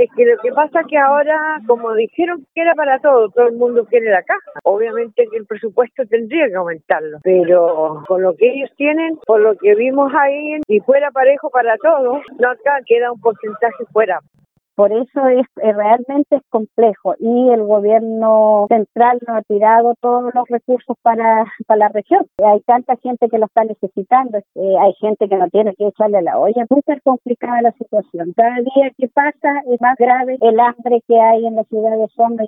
Es que lo que pasa es que ahora, como dijeron que era para todo el mundo quiere la caja. Obviamente que el presupuesto tendría que aumentarlo, pero con lo que ellos tienen, por lo que vimos ahí, si fuera parejo para todos, no acá queda un porcentaje fuera. Por eso realmente es complejo y el gobierno central no ha tirado todos los recursos para la región. Hay tanta gente que lo está necesitando, hay gente que no tiene que echarle a la olla. Es súper complicada la situación. Cada día que pasa es más grave el hambre que hay en la ciudad de Osorno.